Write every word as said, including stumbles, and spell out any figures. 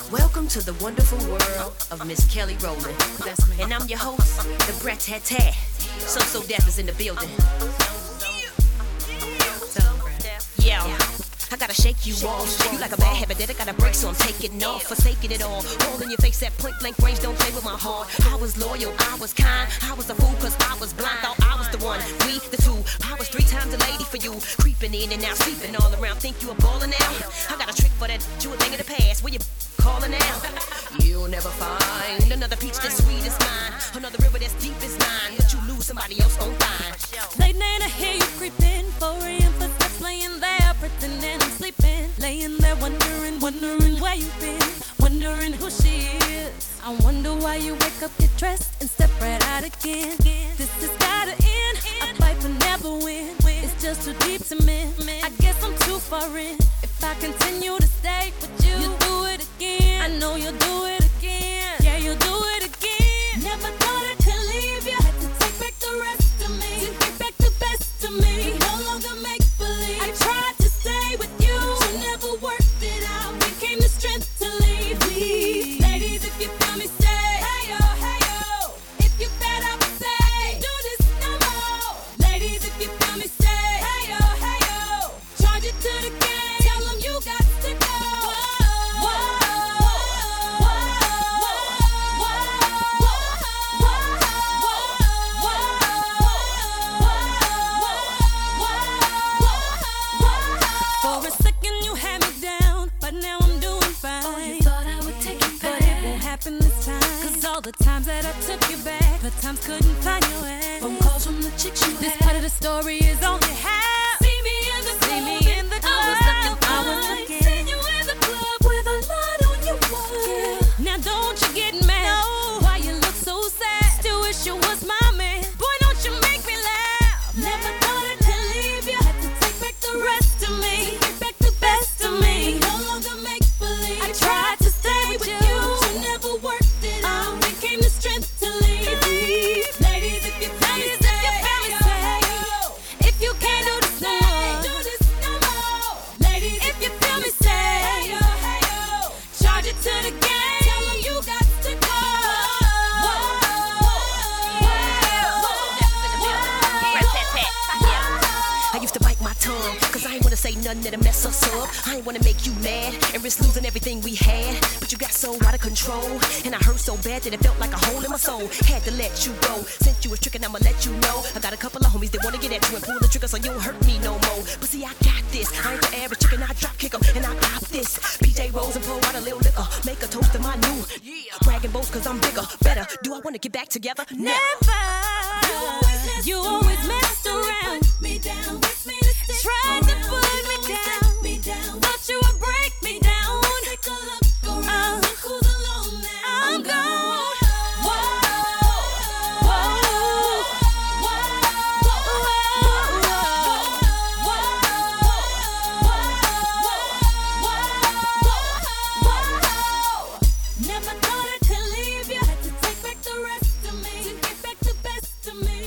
Welcome to the wonderful world of Miss Kelly Rowland. That's me. And I'm your host, the Brat Tat Tat. So So Def is in the building. Yeah. I gotta shake you off. You like a bad habit that I gotta break, so I'm taking off, forsaking it all. All in your face at point blank range, don't play with my heart. I was loyal, I was kind, I was a fool cause I was blind. Thought I was the one, we the two. I was three times a lady for you, creeping in and out, sleeping all around. Think you a baller now? I got a trick for that, you a thing of the past. Where you calling out? You'll never find another peach that's sweet as mine, another river that's deep as mine. But you lose, somebody else gon' find. Late night I hear you creeping, four a.m. footsteps laying there, pretending I'm sleeping. Laying there wondering, wondering where you've been, wondering who she is. I wonder why you wake up, get dressed, and step right out again. This has gotta end, I fight but never win. It's just too deep to me, I guess I'm too far in. If I continue to stay with you, you'll do it again. I know you'll do it again, yeah, you'll do it again. Never thought I could leave you, had to take back the rest of me, to get back the best of me. No longer make believe, I tried to stay with you, but you never worked it out. Became the strength to leave me. Ladies, if you feel me, say hey yo, hey yo. If you fed up, say do this no more. Ladies, if you feel me, say hey yo, hey yo. Charge it to the game, tell them you got to go. Whoa, whoa, whoa, whoa, whoa. For a second you had me down, but now I'm doing fine. Oh, you thought I would take it back, but it won't happen this time. Cause all the times that I took you back, the times couldn't find your way. Phone calls from the chicks you This had. Part of the story is only half. See me in the club, See me in the club. I was looking fine. I was looking. Seen you in the club with a lot on your mind. Yeah. Now don't you get mad, no. Why you look so sad? Still wish you was my man. Boy, don't you make me laugh. Never thought I could leave you, had to take back the rest of me, take back the best of me. No longer make believe, I tried to stay with you, but you never worked it out. Became the strength to leave. Ladies, if you feel me, say if you can't do this no more, do this no more. Ladies, if you feel me, say hey yo, hey yo. Charge it to the game, tell them you got to go. I used to bite my tongue, cause I ain't wanna say nothing that'll mess us up. I ain't wanna make you mad and risk losing everything we had. But you got so out of control, and I hurt so bad that it felt like a hole in my soul. Had to let you go, since you was tricking, I'ma let you know. I got a couple of homies that wanna get at you and pull the trigger so you don't hurt me no more. But see, I got this, I ain't your average chicken, I drop kick 'em, and I pop this. P J Rose and pour out a little liquor, make a toast to my new yeah. Bragging boast cause I'm bigger, better. Do I wanna get back together? Never. Never. You always messed around, me down, tried to put me down, me down. Thought you would break me down. Take a look around, look who's alone now. I'm gone. Never thought I could leave you, had to take back the rest of me, to get back the best of me.